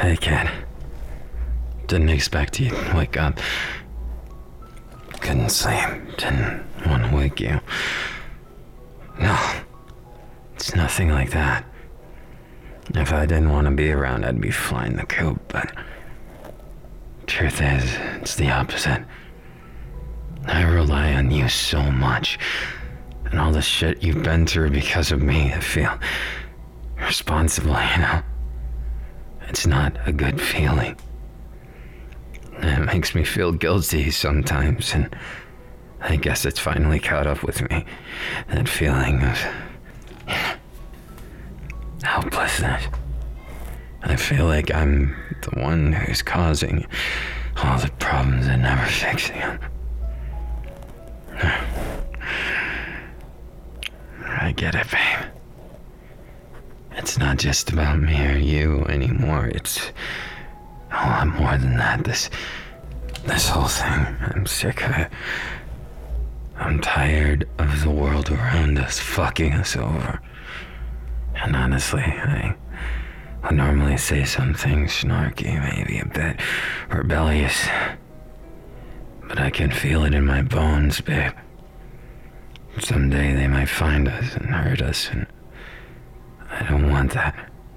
Hey, kid. Didn't expect you'd wake up. Couldn't sleep. Didn't want to wake you. No. It's nothing like that. If I didn't want to be around, I'd be flying the coop, but... Truth is, it's the opposite. I rely on you so much. And all the shit you've been through because of me, I feel responsible, you know? It's not a good feeling. It makes me feel guilty sometimes, and I guess it's finally caught up with me. That feeling of helplessness. I feel like I'm the one who's causing all the problems and never fixing them. I get it, babe. It's not just about me or you anymore. It's a lot more than that. This whole thing, I'm sick of it. I'm tired of the world around us fucking us over. And honestly, I would normally say something snarky, maybe a bit rebellious. But I can feel it in my bones, babe. Someday they might find us and hurt us, and I don't want that.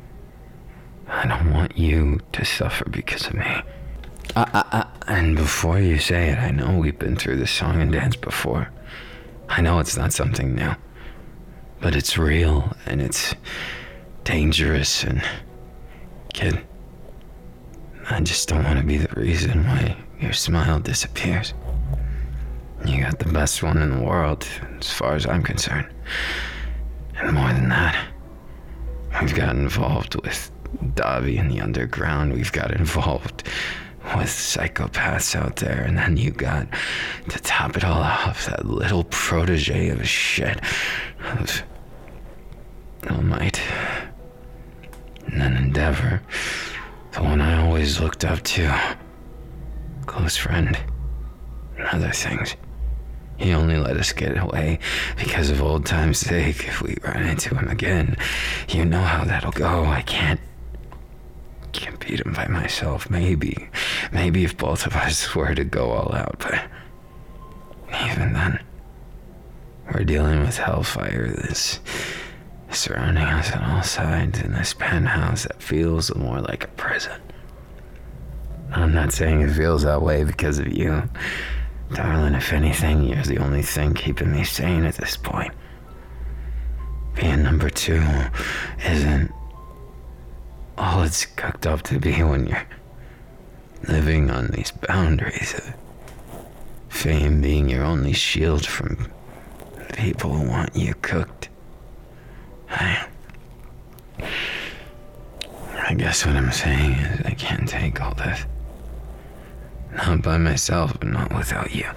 I don't want you to suffer because of me. And before you say it, I know we've been through this song and dance before. I know it's not something new. But it's real, and it's dangerous, and... Kid, I just don't want to be the reason why your smile disappears. You got the best one in the world, as far as I'm concerned. And more than that, we've got involved with Davi in the underground. We've got involved with psychopaths out there. And then you got, to top it all off, that little protege of a shit of All Might. And then Endeavor, the one I always looked up to. Close friend. And other things. He only let us get away because of old time's sake. If we run into him again, you know how that'll go. I can't beat him by myself. Maybe if both of us were to go all out, but even then, we're dealing with hellfire that's surrounding us on all sides in this penthouse that feels more like a prison. I'm not saying it feels that way because of you. Darling, if anything, you're the only thing keeping me sane at this point. Being number two isn't all it's cooked up to be when you're living on these boundaries of fame being your only shield from people who want you cooked. I guess what I'm saying is I can't take all this. Not by myself, but not without you.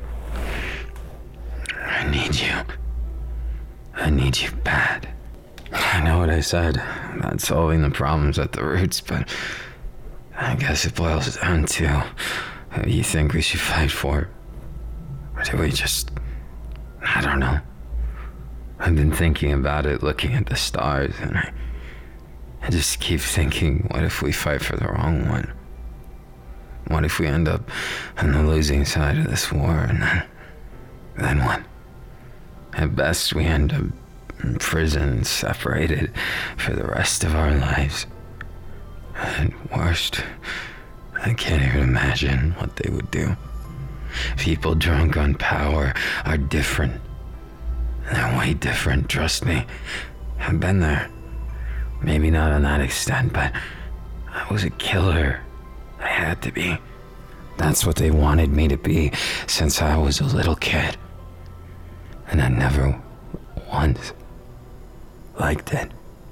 I need you. I need you bad. I know what I said about solving the problems at the roots, but I guess it boils down to who you think we should fight for. Or do we just... I don't know. I've been thinking about it, looking at the stars, and I just keep thinking, what if we fight for the wrong one? What if we end up on the losing side of this war, and then what? At best, we end up in prison, separated for the rest of our lives. And worst, I can't even imagine what they would do. People drunk on power are different. They're way different, trust me. I've been there. Maybe not on that extent, but I was a killer. I had to be. That's what they wanted me to be since I was a little kid. And I never once liked it.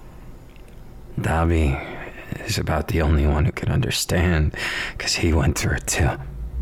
Davi is about the only one who can understand, because he went through it too.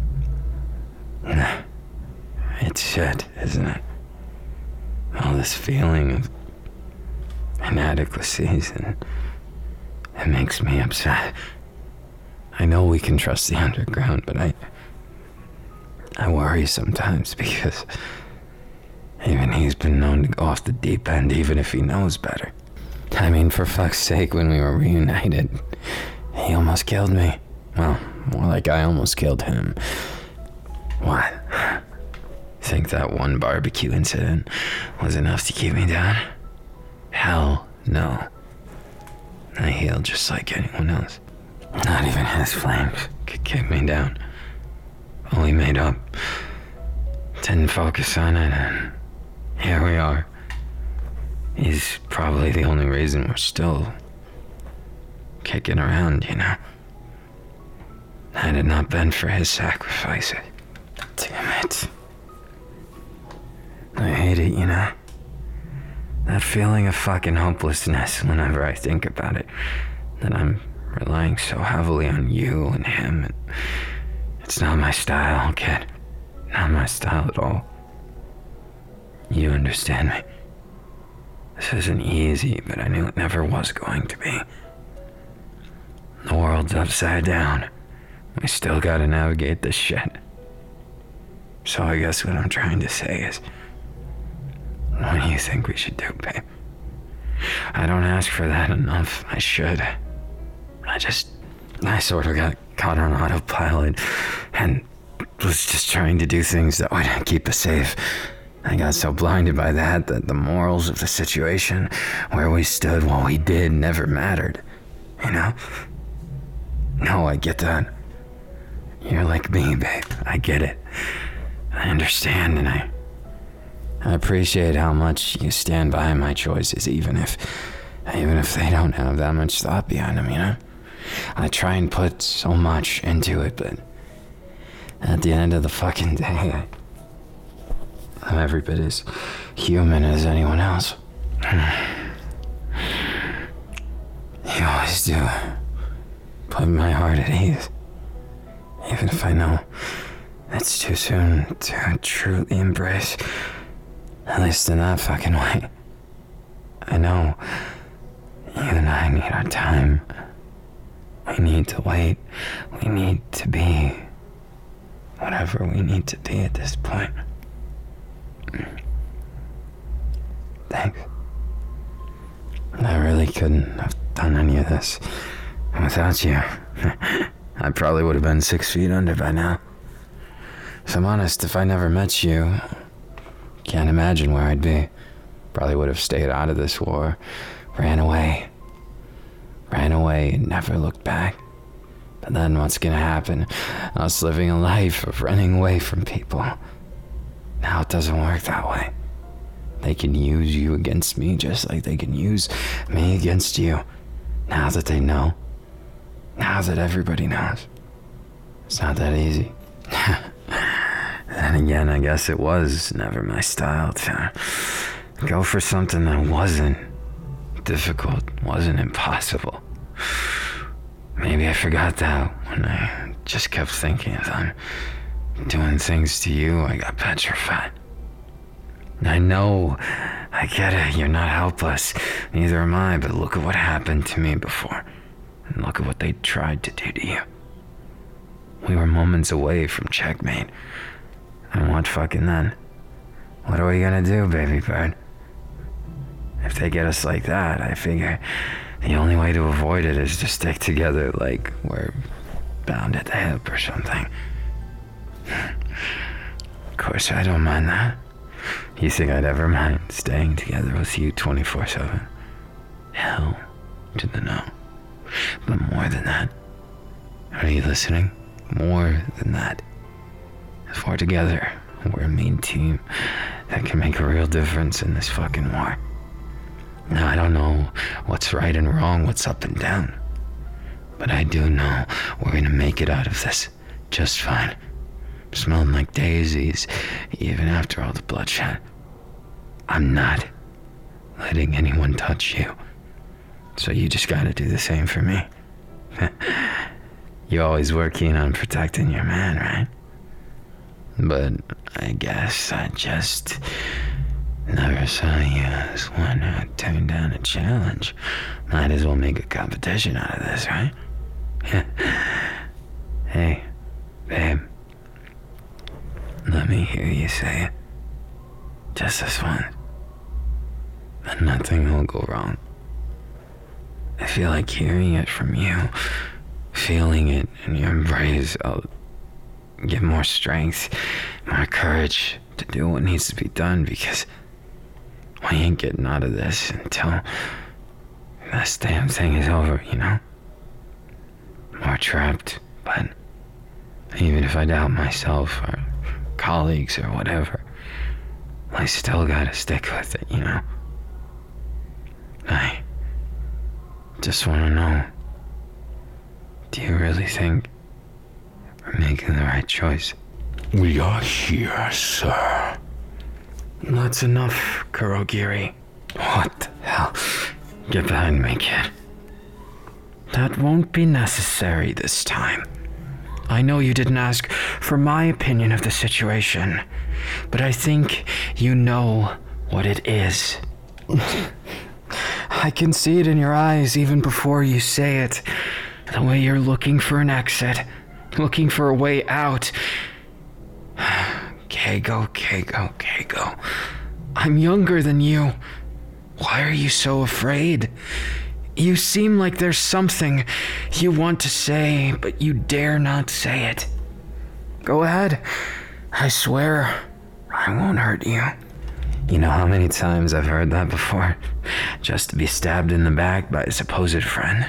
It's shit, isn't it? All this feeling of inadequacies, and it makes me upset. I know we can trust the underground, but I worry sometimes because even he's been known to go off the deep end, even if he knows better. I mean, for fuck's sake, when we were reunited, He almost killed me. Well, more like I almost killed him. What? Think that one barbecue incident was enough to keep me down? Hell no. I healed just like anyone else. Not even his flames could keep me down. Fully made up. Didn't focus on it, and here we are. He's probably the only reason we're still kicking around, you know. Had it not been for his sacrifices. Damn it. I hate it, you know. That feeling of fucking hopelessness whenever I think about it. That I'm relying so heavily on you and him. And it's not my style, kid. Not my style at all. You understand me. This isn't easy, but I knew it never was going to be. The world's upside down. We still gotta navigate this shit. So I guess what I'm trying to say is, what do you think we should do, babe? I don't ask for that enough. I should. I sort of got caught on autopilot and was just trying to do things that would keep us safe. I got so blinded by that the morals of the situation, where we stood, what we did, never mattered. You know? No, I get that. You're like me, babe. I get it. I understand, and I appreciate how much you stand by my choices, even if they don't have that much thought behind them, you know? I try and put so much into it, but at the end of the fucking day, I'm every bit as human as anyone else. You always do. Put my heart at ease. Even if I know it's too soon to truly embrace, at least in that fucking way. I know you and I need our time. We need to wait. We need to be whatever we need to be at this point. Thanks. I really couldn't have done any of this without you. I probably would have been 6 feet under by now. If I'm honest, if I never met you, can't imagine where I'd be. Probably would have stayed out of this war. Ran away and never looked back. But then what's gonna happen? Us living a life of running away from people. Now it doesn't work that way. They can use you against me just like they can use me against you. Now that they know. Now that everybody knows. It's not that easy. Then again, I guess it was never my style to go for something that wasn't difficult, wasn't impossible. Maybe I forgot that when I just kept thinking if I'm doing things to you, I got petrified. I know, I get it, you're not helpless, neither am I, but look at what happened to me before, and look at what they tried to do to you. We were moments away from checkmate, and what fucking then? What are we gonna do, baby bird? If they get us like that, I figure the only way to avoid it is to stick together like we're bound at the hip or something. Of course, I don't mind that. You think I'd ever mind staying together with you 24/7? Hell to the no. But more than that, are you listening? More than that. If we're together, we're a mean team that can make a real difference in this fucking war. Now, I don't know what's right and wrong, what's up and down. But I do know we're gonna make it out of this just fine. Smelling like daisies, even after all the bloodshed. I'm not letting anyone touch you. So you just gotta do the same for me. You always were keen on protecting your man, right? But I guess I just never saw you as one who turned down a challenge. Might as well make a competition out of this, right? Hey, babe. Let me hear you say it. Just this once. And nothing will go wrong. I feel like hearing it from you feeling it in your embrace, I'll get more strength, more courage to do what needs to be done, because we ain't getting out of this until this damn thing is over, you know? We're trapped, but even if I doubt myself or colleagues or whatever, I still gotta stick with it, you know? I just wanna know, do you really think we're making the right choice? We are here, sir. That's enough, Kurogiri. What the hell? Get behind me, kid. That won't be necessary this time. I know you didn't ask for my opinion of the situation, but I think you know what it is. I can see it in your eyes even before you say it. The way you're looking for an exit, looking for a way out. Keigo. I'm younger than you. Why are you so afraid? You seem like there's something you want to say, but you dare not say it. Go ahead. I swear, I won't hurt you. You know how many times I've heard that before? Just to be stabbed in the back by a supposed friend.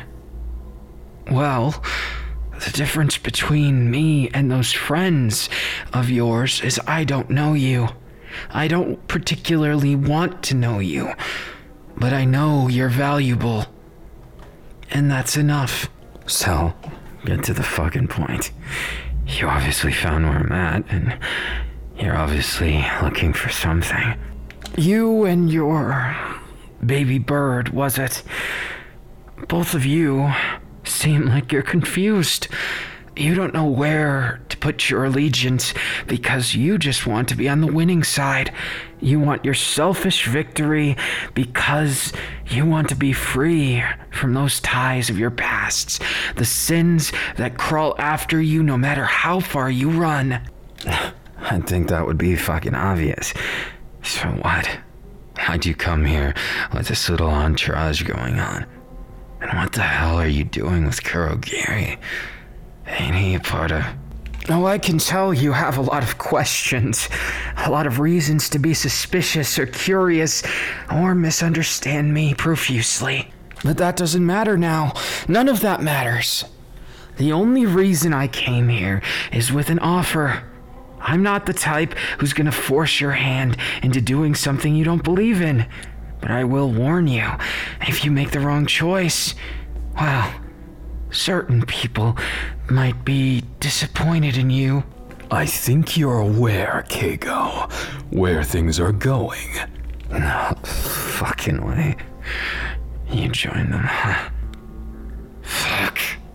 Well, the difference between me and those friends of yours is I don't know you. I don't particularly want to know you, but I know you're valuable. And that's enough. So, get to the fucking point. You obviously found where I'm at, and you're obviously looking for something. You and your baby bird, was it? Both of you seem like you're confused. You don't know where to put your allegiance because you just want to be on the winning side. You want your selfish victory because you want to be free from those ties of your pasts, the sins that crawl after you no matter how far you run. I think that would be fucking obvious. So what? Why'd you come here with this little entourage going on? And what the hell are you doing with Kurogiri? Ain't he a part of... Oh, I can tell you have a lot of questions, a lot of reasons to be suspicious or curious or misunderstand me profusely. But that doesn't matter now. None of that matters. The only reason I came here is with an offer. I'm not the type who's gonna force your hand into doing something you don't believe in. But I will warn you, if you make the wrong choice, well, certain people might be disappointed in you. I think you're aware, Keigo, where things are going. No fucking way. You joined them, huh? Fuck.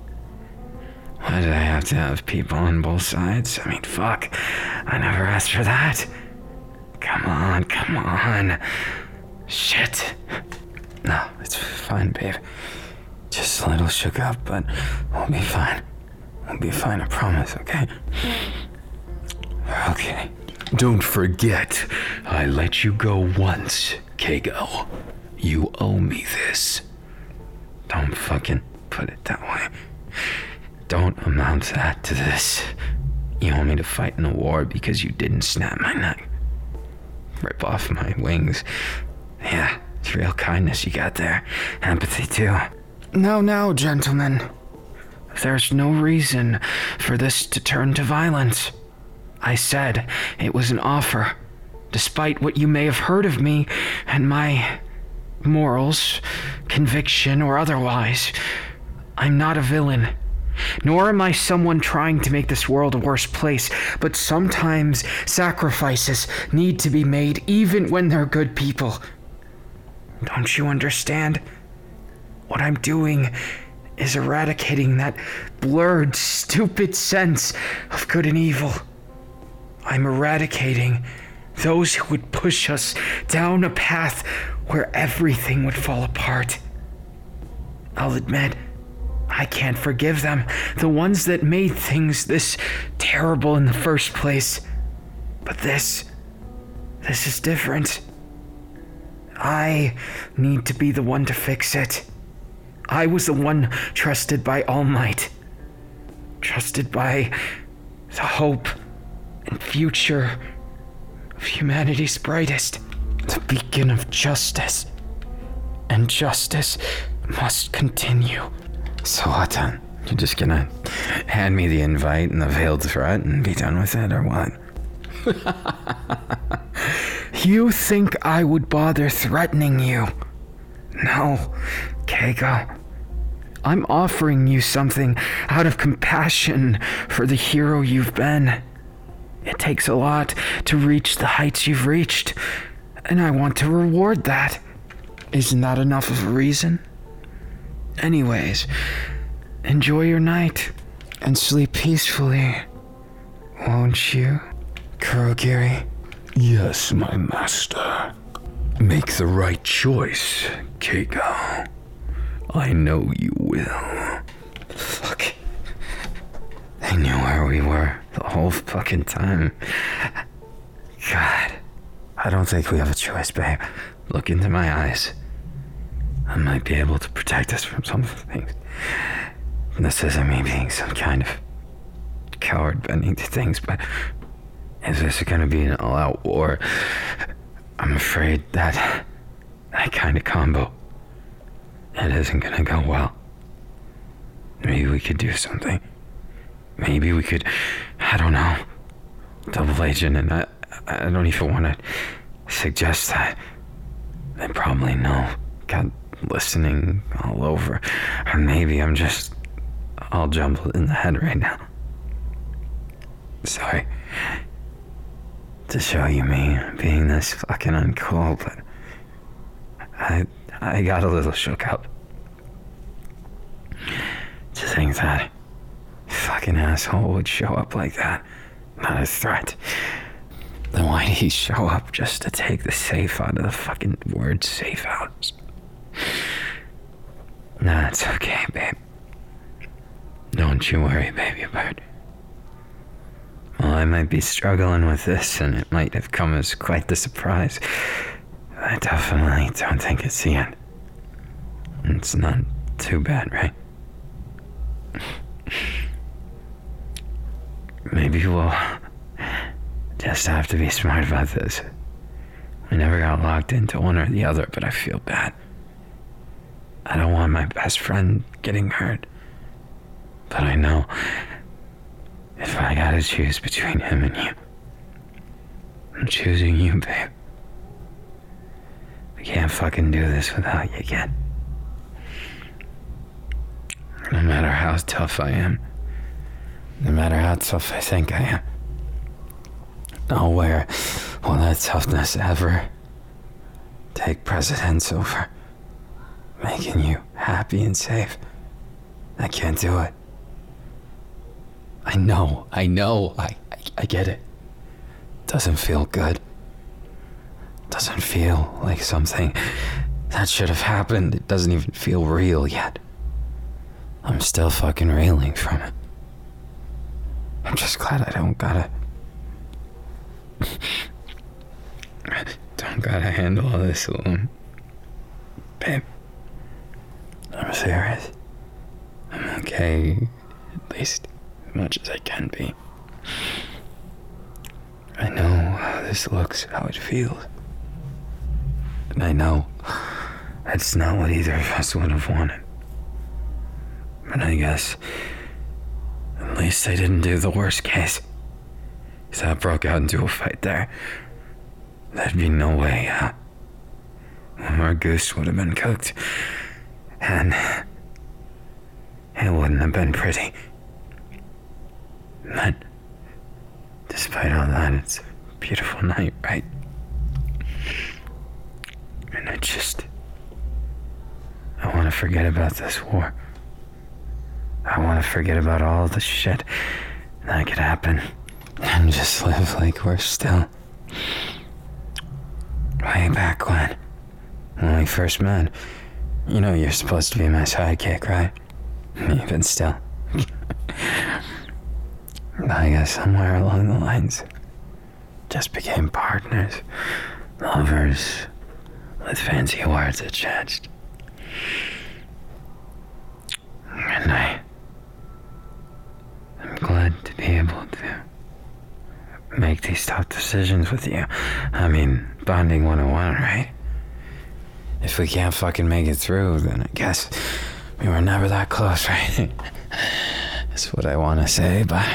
Why did I have to have people on both sides? I mean, fuck. I never asked for that. Come on. Shit. No, it's fine, babe. Just a little shook up, but we'll be fine. We'll be fine, I promise, okay? Okay. Don't forget, I let you go once, Keigo. You owe me this. Don't fucking put it that way. Don't amount that to this. You want me to fight in a war because you didn't snap my neck? Rip off my wings. Yeah, it's real kindness you got there. Empathy, too. No, gentlemen. There's no reason for this to turn to violence. I said it was an offer. Despite what you may have heard of me and my morals, conviction, or otherwise, I'm not a villain. Nor am I someone trying to make this world a worse place, but sometimes sacrifices need to be made even when they're good people. Don't you understand? What I'm doing is eradicating that blurred, stupid sense of good and evil. I'm eradicating those who would push us down a path where everything would fall apart. I'll admit, I can't forgive them, the ones that made things this terrible in the first place. But this is different. I need to be the one to fix it. I was the one trusted by All Might. trusted by the hope and future of humanity's brightest, the beacon of justice. And justice must continue. So what then? You're just gonna hand me the invite and the veiled threat and be done with it, or what? You think I would bother threatening you? No, Keigo. I'm offering you something out of compassion for the hero you've been. It takes a lot to reach the heights you've reached, and I want to reward that. Isn't that enough of a reason? Anyways, enjoy your night and sleep peacefully, won't you, Kurogiri? Yes, my master. Make the right choice, Keigo. I know you will. Fuck. They knew where we were the whole fucking time. God. I don't think we have a choice, babe. Look into my eyes. I might be able to protect us from some things. This isn't me being some kind of coward bending to things, but if this is gonna be an all-out war, I'm afraid that kind of combo, it isn't gonna go well. Maybe we could do something. Maybe we could, I don't know, double agent, and I don't even want to suggest that. They probably know. Got listening all over. Or maybe I'm just all jumbled in the head right now. Sorry to show you me being this fucking uncool, but I got a little shook up to think that fucking asshole would show up like that. Not a threat. Then why'd he show up just to take the safe out of the fucking word safe house? Nah, it's okay, babe. Don't you worry, baby bird. Well, I might be struggling with this, and it might have come as quite the surprise. I definitely don't think it's the end. It's not too bad, right? Maybe we'll just have to be smart about this. We never got locked into one or the other, but I feel bad. I don't want my best friend getting hurt. But I know if I gotta choose between him and you, I'm choosing you, babe. We can't fucking do this without you again. No matter how tough I am, no matter how tough I think I am, nowhere will that toughness ever take precedence over making you happy and safe. I can't do it. I know, I get it. Doesn't feel good. Doesn't feel like something that should have happened. It doesn't even feel real yet. I'm still fucking reeling from it. I'm just glad I don't gotta handle all this alone. Babe, I'm serious. I'm okay, at least as much as I can be. I know how this looks, how it feels. And I know that's not what either of us would have wanted. But I guess at least I didn't do the worst case. If that broke out into a fight there, there'd be no way out. Our goose would have been cooked, and it wouldn't have been pretty. But despite all that, it's a beautiful night, right? And I want to forget about this war. I want to forget about all the shit that could happen and just live like we're still way back when we first met. You know you're supposed to be my sidekick, right? Even still. I guess somewhere along the lines, just became partners, lovers, with fancy words attached. And make these tough decisions with you. I mean, bonding 101, right? If we can't fucking make it through, then I guess we were never that close, right? That's what I want to say, but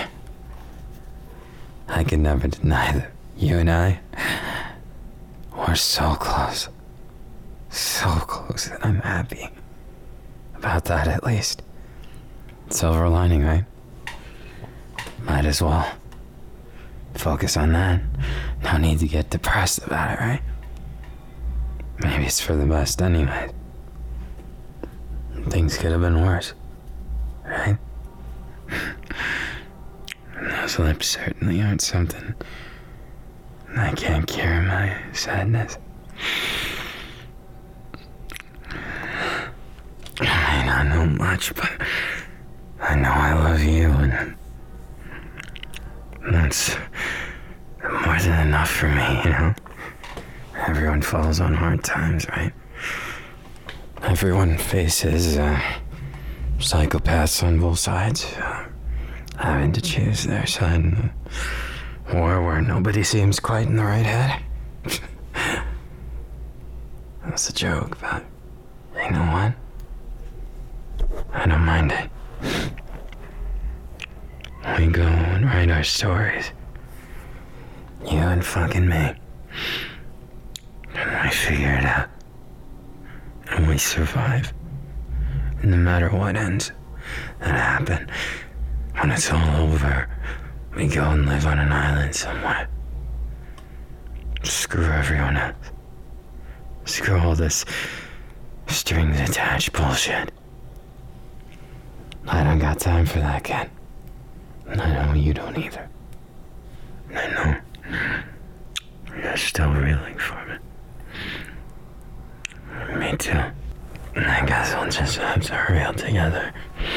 I can never deny that you and I were so close. So close that I'm happy about that, at least. Silver lining, right? Might as well focus on that. No need to get depressed about it, right? Maybe it's for the best anyway. Things could have been worse, right? Those lips certainly aren't something I can't cure my sadness. I may not know much, but I know I love you, and that's more than enough for me, you know? Everyone falls on hard times, right? Everyone faces psychopaths on both sides, having to choose their side in a war where nobody seems quite in the right head. That's a joke, but you know what? I don't mind it. We go and write our stories. You and fucking me. And we figure it out. And we survive. And no matter what ends that happen, when it's all over, we go and live on an island somewhere. Screw everyone else. Screw all this strings attached bullshit. I don't got time for that, kid. And I know you don't either. And I know you're still reeling for me. Me too. And I guess we'll just have to reel together.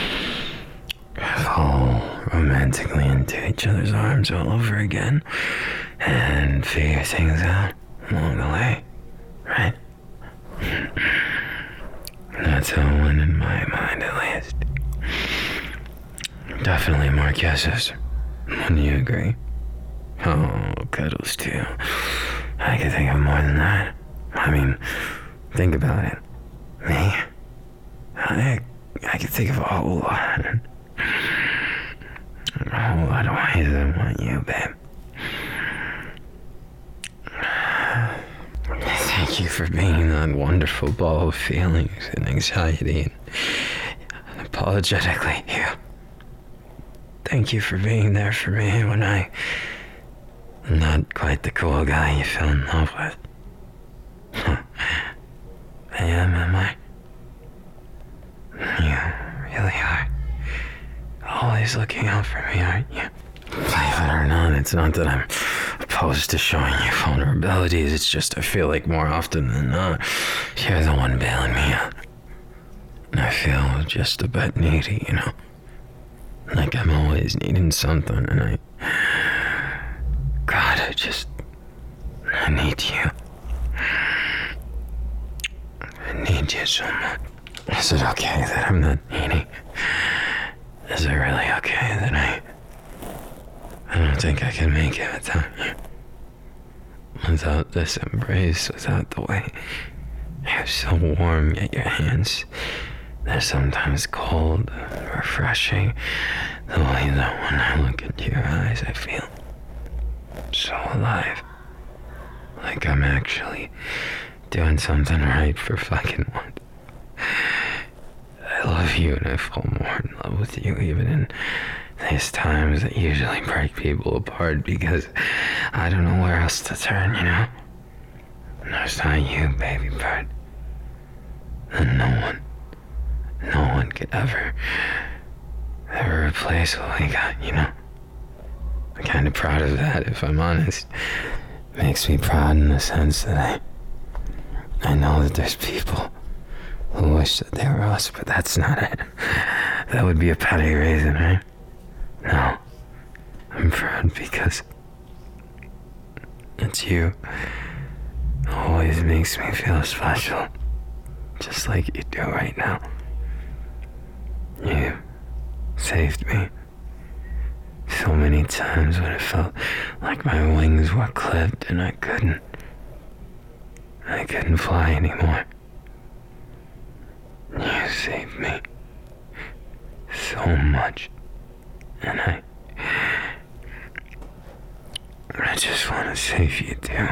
Fall romantically into each other's arms all over again. And figure things out along the way. Right? That's how it went in my mind, at least. Definitely more kisses. Wouldn't you agree? Oh, cuddles too. I could think of more than that. I mean, think about it. Me? I could think of a whole lot. A whole lot of ways I want you, babe. Thank you for being that wonderful ball of feelings and anxiety and apologetically you. Thank you for being there for me when I'm not quite the cool guy you fell in love with. I am I? You really are. Always looking out for me, aren't you? Believe it or not, it's not that I'm opposed to showing you vulnerabilities, it's just I feel like more often than not, you're the one bailing me out. And I feel just a bit needy, you know? Like I'm always needing something, and God, I need you. I need you so much. Is it okay that I'm not needy? Is it really okay that I don't think I can make it without you? Without this embrace, without the way you're so warm, yet your hands, they're sometimes cold, refreshing. The way that when I look into your eyes, I feel so alive. Like I'm actually doing something right for fucking once. I love you and I fall more in love with you even in these times that usually break people apart because I don't know where else to turn, you know? And there's not you, baby bird. And no one could ever replace what we got, you know? I'm kind of proud of that, if I'm honest. Makes me proud in the sense that I know that there's people who wish that they were us, but that's not it. That would be a petty reason, right? No. I'm proud because it's you. It always makes me feel special. Just like you do right now. You saved me so many times when it felt like my wings were clipped and I couldn't fly anymore. You saved me so much, and I just want to save you too.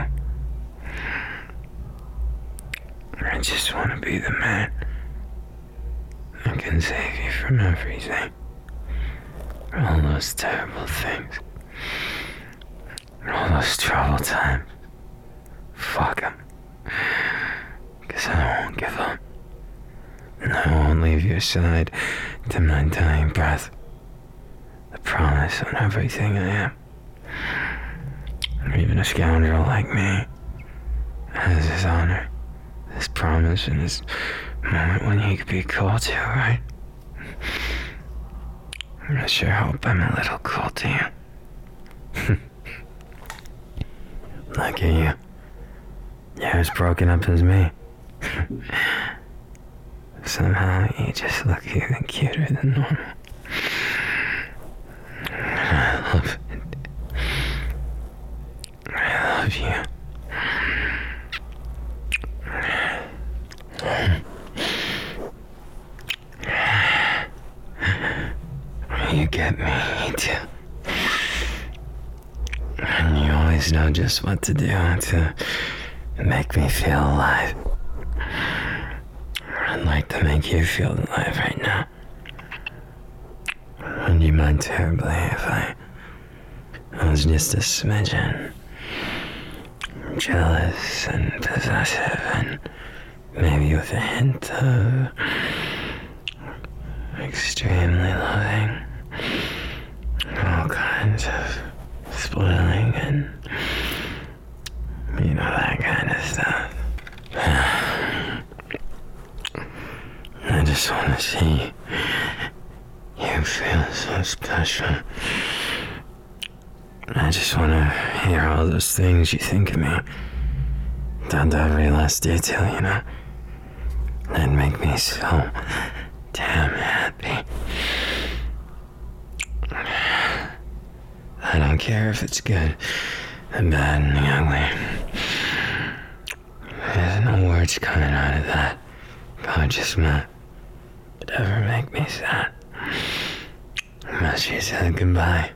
I just want to be the man that can save you from everything. All those terrible things. All those troubled times. Fuck them. 'Cause I won't give up. And I won't leave your side to my dying breath. The promise on everything I am. Even a scoundrel like me has his honor, this promise, and this moment when he could be cool too, right? I sure hope I'm a little cool to you. Look at you. You're as broken up as me. Somehow you just look even cuter than normal. I love it. I love you. You get me too. And you always know just what to do to make me feel alive. I'd like to make you feel alive right now. Would you mind terribly if I was just a smidgen jealous and possessive and maybe with a hint of extremely loving, all kinds of spoiling and you know, that kind of stuff. I just want to see you feel so special. I just want to hear all those things you think of me, down to every last detail, you know? That'd make me so damn happy. I don't care if it's good, the bad, and the ugly. There's no words coming out of that gorgeous mouth that ever make me sad. Unless you said goodbye.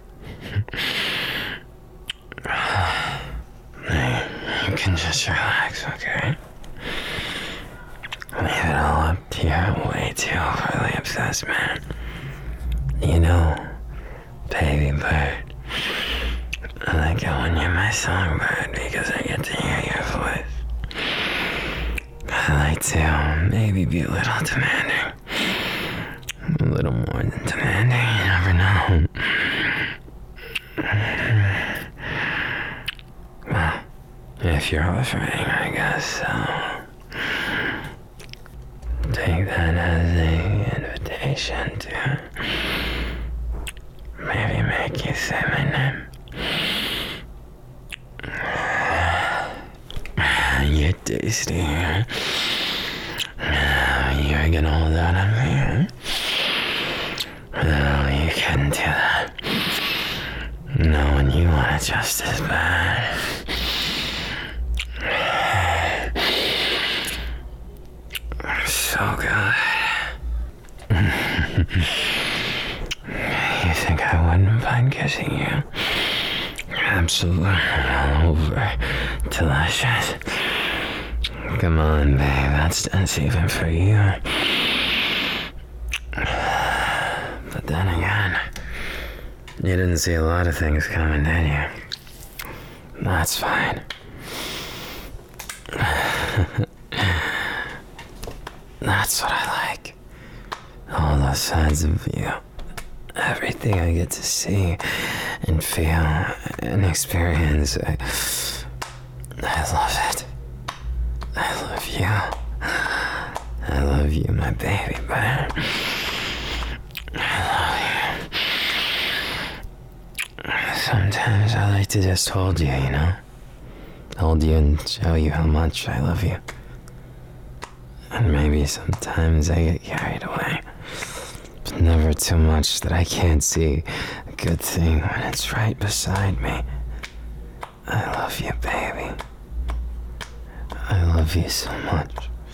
You can just relax, okay? Leave it all up to your way too overly obsessed man. You know, baby bird, I like it when you're my songbird because I get to hear your voice. I like to maybe be a little demanding. A little more than demanding, you never know. Well, if you're offering, I guess so. Take that as an invitation to maybe make you say my name. You're tasty. You're gonna hold that on me. No, you couldn't do that. No, when you want it just as bad. So good. You think I wouldn't mind kissing you? Absolutely all over. Delicious. Come on, babe. That's even for you. But then again, you didn't see a lot of things coming, did you? That's fine. That's what I like. All those sides of you. Everything I get to see and feel and experience. I love it. I love you. I love you, my baby bird. I love you. Sometimes I like to just hold you, you know? Hold you and show you how much I love you. And maybe sometimes I get carried away. But never too much that I can't see the good thing when it's right beside me. I love you, baby. I love you so much.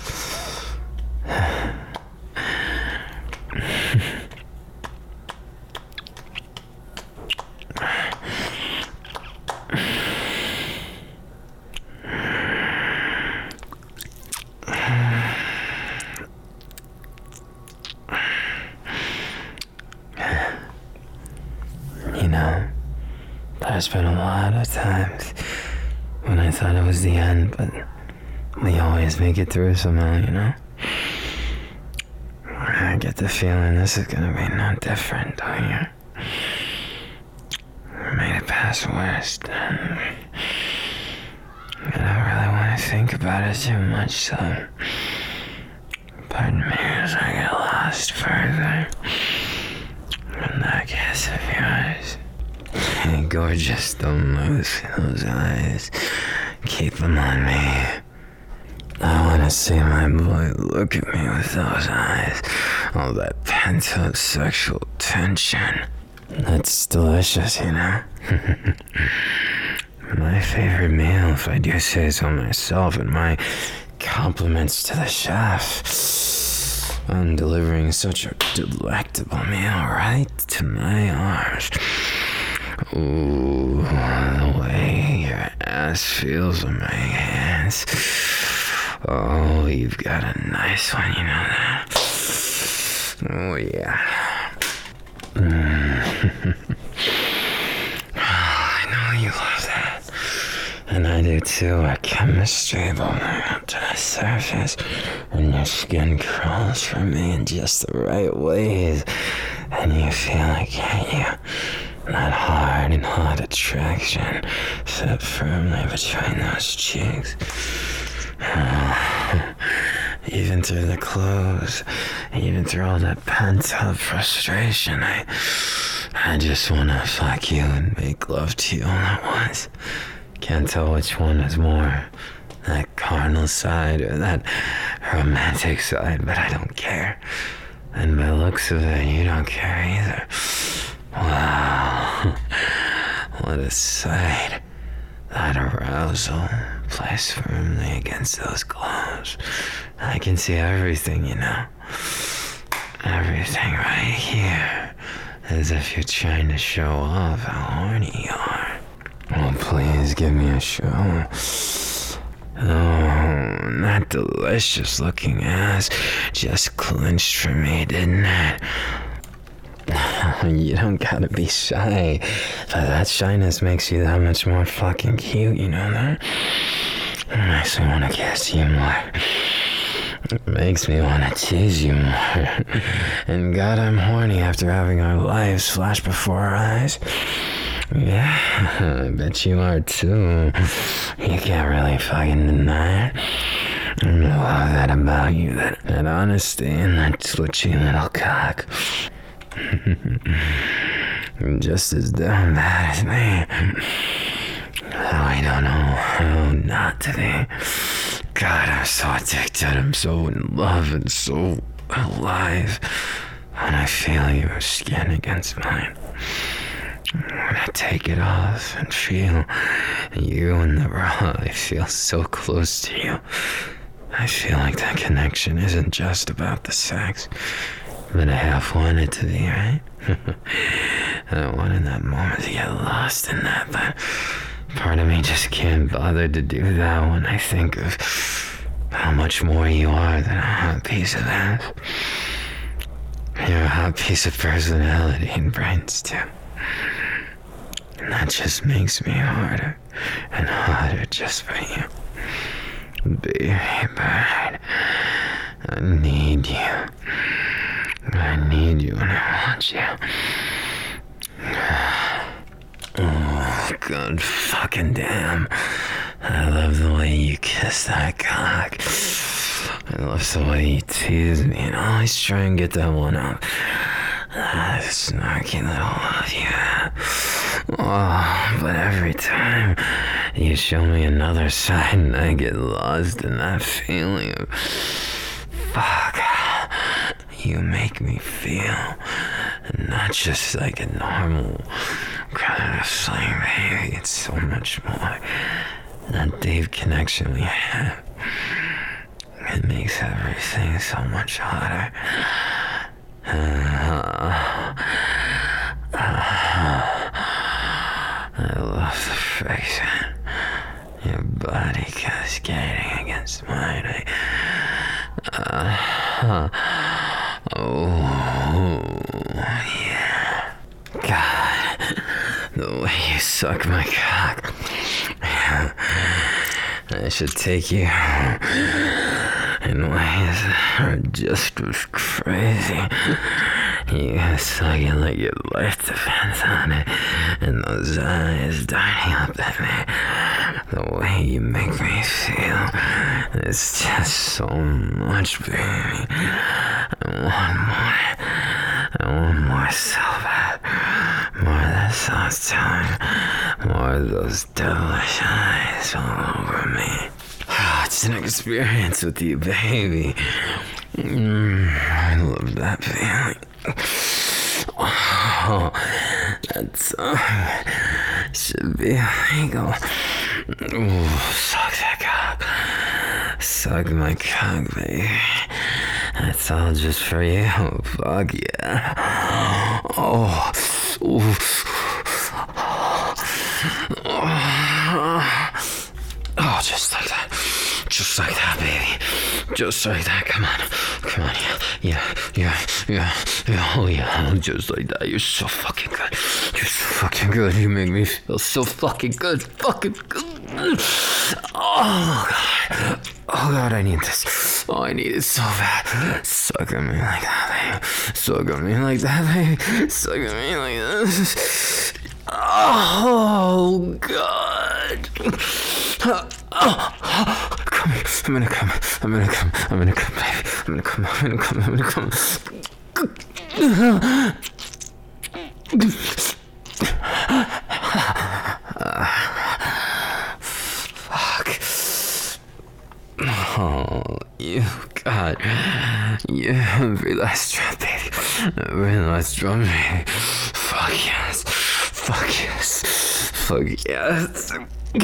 You know, there's been a lot of times when I thought it was the end, but we always make it through somehow, you know? I get the feeling this is gonna be no different, don't you? I made it past worst, and I don't really want to think about it too much, so pardon me as I get lost further in that kiss of yours. Hey, gorgeous, don't lose those eyes. Keep them on me. I want to see my boy look at me with those eyes. All that pent-up sexual tension. That's delicious, you know? My favorite meal, if I do say so myself, and my compliments to the chef on delivering such a delectable meal right to my arms. Ooh, the way your ass feels in my hands. Oh, you've got a nice one, you know that? Oh, yeah. I know you love that. And I do too. Our chemistry building up to the surface. And your skin crawls for me in just the right ways. And you feel like, can't you? That hard and hot attraction set firmly between those cheeks. Even through the clothes, even through all that pent-up frustration, I just wanna fuck you and make love to you all at once. Can't tell which one is more, that carnal side or that romantic side, but I don't care. And by the looks of it, you don't care either. Wow, what a sight. That arousal placed firmly against those clothes. I can see everything, you know. Everything right here. As if you're trying to show off how horny you are. Oh, please give me a show. Oh, that delicious looking ass just clenched for me, didn't it? You don't gotta be shy, but that shyness makes you that much more fucking cute, you know that? It makes me wanna kiss you more. It makes me wanna tease you more. And God, I'm horny after having our lives flash before our eyes. Yeah, I bet you are too. You can't really fucking deny it. I love that about you, that honesty and that twitchy little cock. Just as damn bad as me. I don't know how not to be. God, I'm so addicted. I'm so in love and so alive. When I feel your skin against mine. When I take it off and feel you in the raw, I feel so close to you. I feel like that connection isn't just about the sex, but I half want it to be, right? I wanted that moment to get lost in that, but part of me just can't bother to do that when I think of how much more you are than a hot piece of ass. You're a hot piece of personality and brains, too. And that just makes me harder and harder just for you. Baby bird, I need you. I need you and I want you. Oh, God fucking damn. I love the way you kiss that cock. I love the way you tease me and always try and get that one up. That snarky little love you have. Oh, but every time you show me another side and I get lost in that feeling of fuck. You make me feel not just like a normal kind of sling, baby. It's so much more. That deep connection we have, it makes everything so much harder. I love the friction. Your body cascading against mine. Yeah. God, the way you suck my cock. I should take you in ways that are just as crazy. You suck it like your life depends on it, and those eyes darting up at me. The way you make me feel, it's just so much, baby. I want more so bad. More of that soft tongue, more of those devilish eyes all over me. It's an experience with you, baby. I love that feeling. Oh, that tongue should be legal. Ooh, suck that cock. Suck my cock, baby. That's all just for you. Fuck yeah. Oh. Ooh. Oh, just like that. Just like that, baby. Just like that. Come on. Yeah. Oh, yeah. Just like that. You're so fucking good. You're so fucking good. You make me feel so fucking good. Fucking good. Oh, God, I need this. Oh, I need it so bad. Suck at me like that, baby. Suck at me like that, baby. Suck at me like this. Oh, God. Come here. I'm gonna come, baby. I'm gonna come. Fuck. Oh, you, God. You, every last drop, baby. Every last drum, baby. Fuck yes. Fuck yes.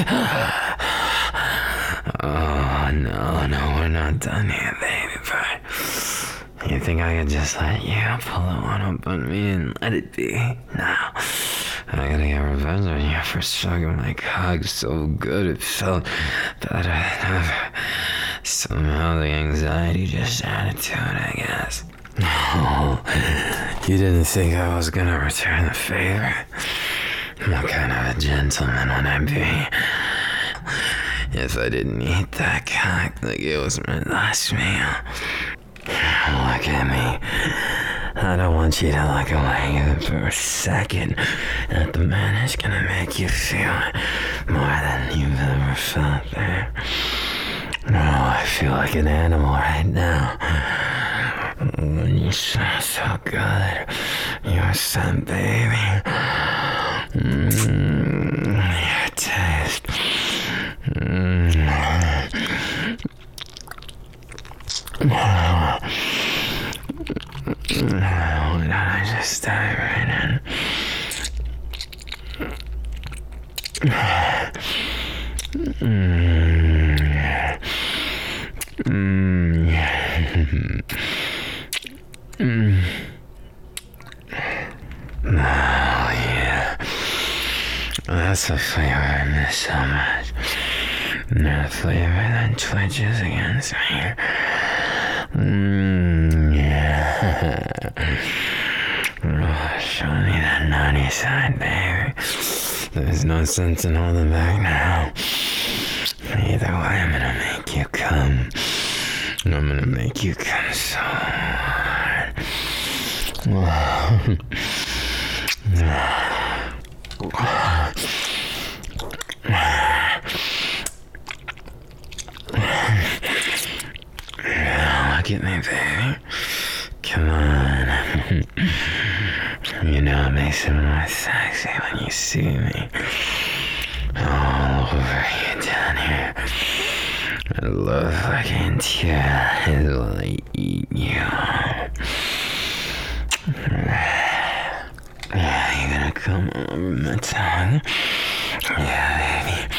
Oh, no, we're not done yet, baby, but you think I could just let you pull the one up on me and let it be? No. I gotta get revenge on you for sucking my cock so good it felt better than ever. Somehow the anxiety just added to it, I guess. No, you didn't think I was gonna return the favor? What kind of a gentleman would I be if I didn't eat that cock like it was my last meal? Look at me. I don't want you to look away even for a second. That the man is gonna make you feel more than you've ever felt there. No, I feel like an animal right now. When you smell so good, your son, baby. Your taste. Why don't I just dive right in? Oh, yeah. That's a flavor I miss so much. That flavor that twitches against me. Yeah. Oh, show me that naughty side, baby. There's no sense in holding back now. Either way, I'm gonna make you come. I'm gonna make you come so hard. Look at me, baby. Come on. You know it makes it more sexy when you see me. All over you down here. I love looking to your eyes while I eat you. Yeah, you're gonna come over my tongue. Yeah, baby.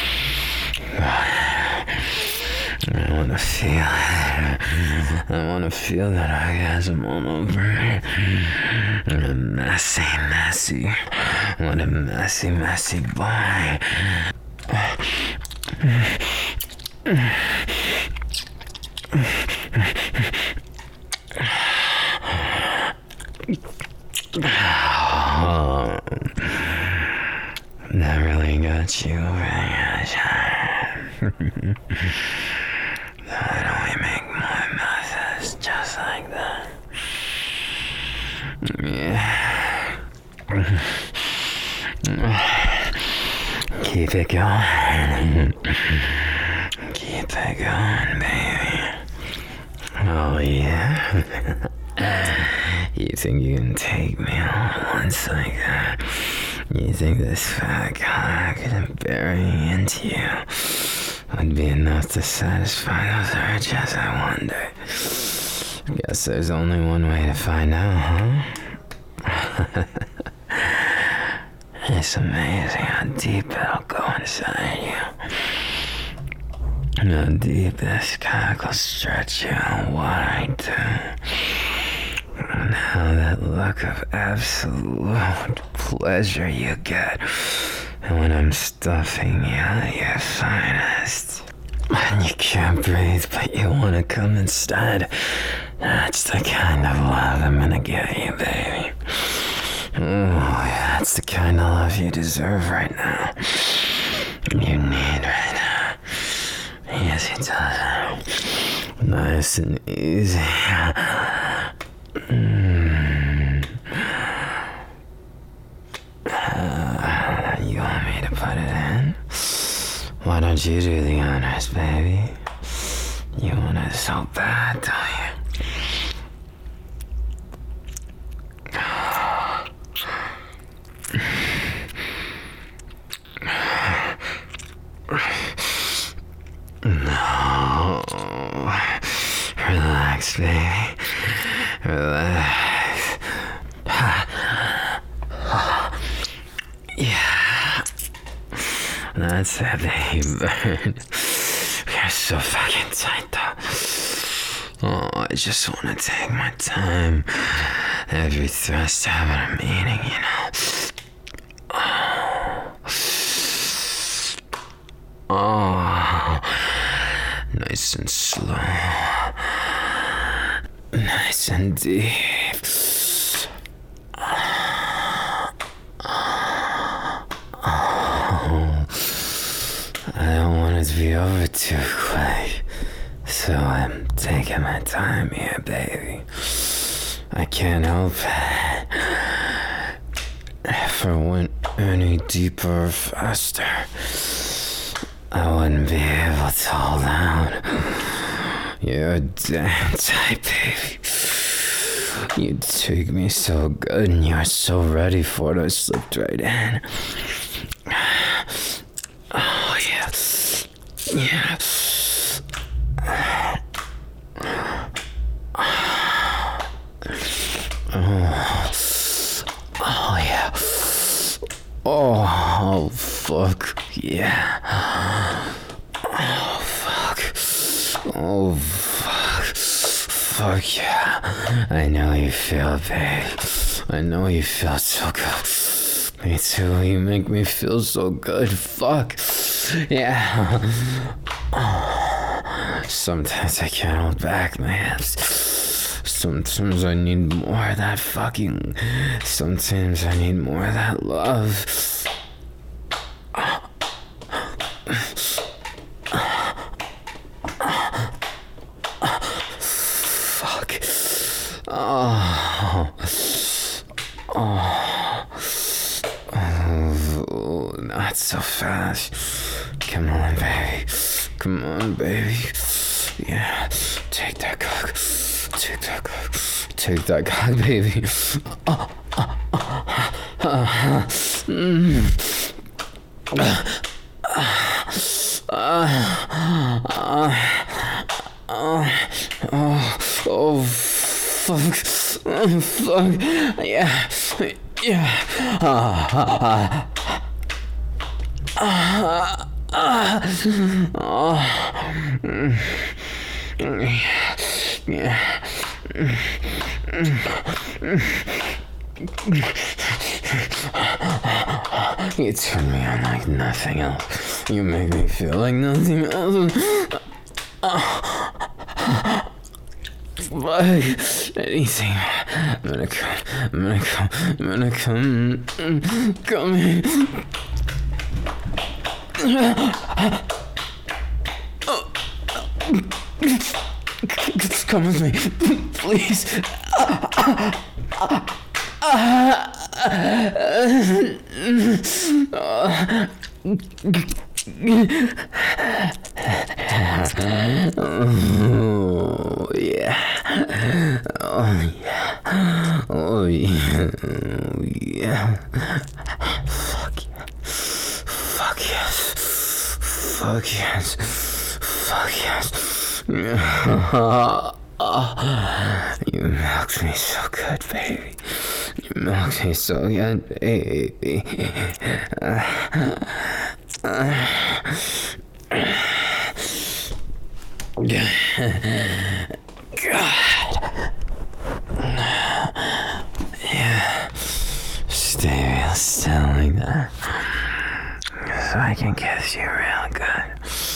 I wanna feel it. I wanna feel that orgasm all over. Messy. What a messy boy. Oh, that really got you Why don't we make more messes just like that? Yeah. Keep it going. Keep it going, baby. Oh, yeah? You think you can take me on once like that? You think this fat cock and burying into you would be enough to satisfy those urges, I wonder? Guess there's only one way to find out, huh? It's amazing how deep it'll go inside you. How deep this cock will stretch you and what I do. And how that look of absolute pleasure you get when I'm stuffing you at your finest. And you can't breathe, but you want to come instead. That's the kind of love I'm gonna give you, baby. Oh, that's the kind of love you deserve right now. You need right now. Yes, it does. Nice and easy. You want me to put it in? Why don't you do the honors, baby? You want it so bad, don't you? No. Relax, baby. Relax. Yeah. That's it, baby. Burn. You're so fucking tight, though. Oh, I just want to take my time. Every thrust having a meaning, you know. Oh, nice and slow, nice and deep. I don't want it to be over too quick, so I'm taking my time here, baby. I can't help it. If I went any deeper or faster, I wouldn't be able to hold out. You're damn tight, baby. You take me so good and you're so ready for it. I slipped right in. Oh, yeah. Yeah. Oh, yeah. Oh, fuck. Yeah. Oh, fuck. Oh, fuck. Fuck yeah. I know you feel, babe. I know you feel so good. Me too. You make me feel so good. Fuck. Yeah. Sometimes I can't hold back, man. Sometimes I need more of that fucking. Sometimes I need more of that love. Fuck. Oh. Oh. Not so fast. Come on, baby. Come on, baby. Yeah. Take that cock. Take that cock. Take that cock, baby. Oh, fuck. Oh, fuck. Yeah. You turn me on like nothing else. You make me feel like nothing else. Fuck anything. I'm gonna come. Come here. Come with me, please. Oh yeah. Oh yeah. Oh yeah. Oh yeah. Fuck yeah. Fuck yes. Fuck yes. Fuck yes. You milked me so good, baby. You milked me so good, baby. God. Yeah. Stay real still like that. So I can kiss you real good.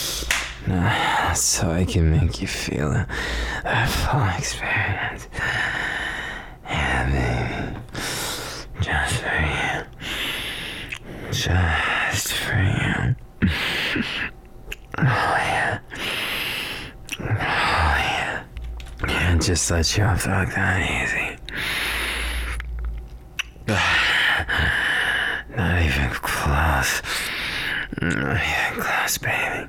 So I can make you feel that full experience. Yeah, baby. Just for you. Just for you. Oh, yeah. Oh, yeah. Can't just let you off the hook that easy. Not even close. Not even close, baby.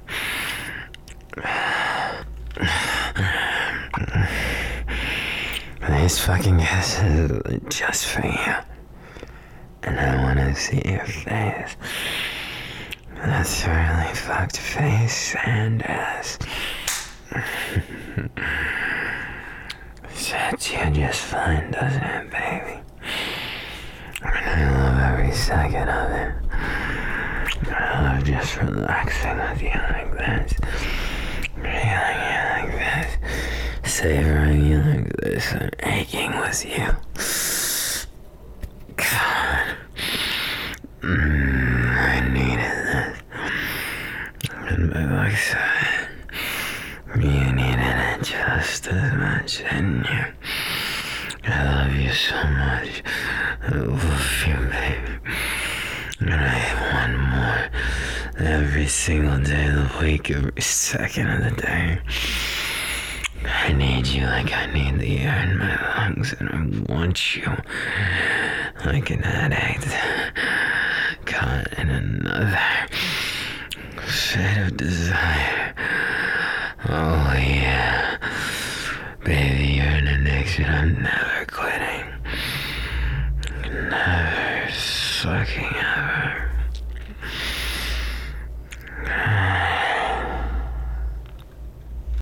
These fucking kisses are just for you. And I wanna see your face. That's a really fucked face and ass. Sets you just fine, doesn't it, baby? And I love every second of it. I love just relaxing with you like this. Feeling you like this. Savoring you like this and aching with you. God. I needed this. And by like that, you needed it just as much, didn't you? I love you so much. I love you, baby. And I want more every single day of the week, every second of the day. I need you like I need the air in my lungs, and I want you like an addict caught in another fit of desire. Oh yeah, baby, you're an addiction. I'm never quitting. Never fucking ever.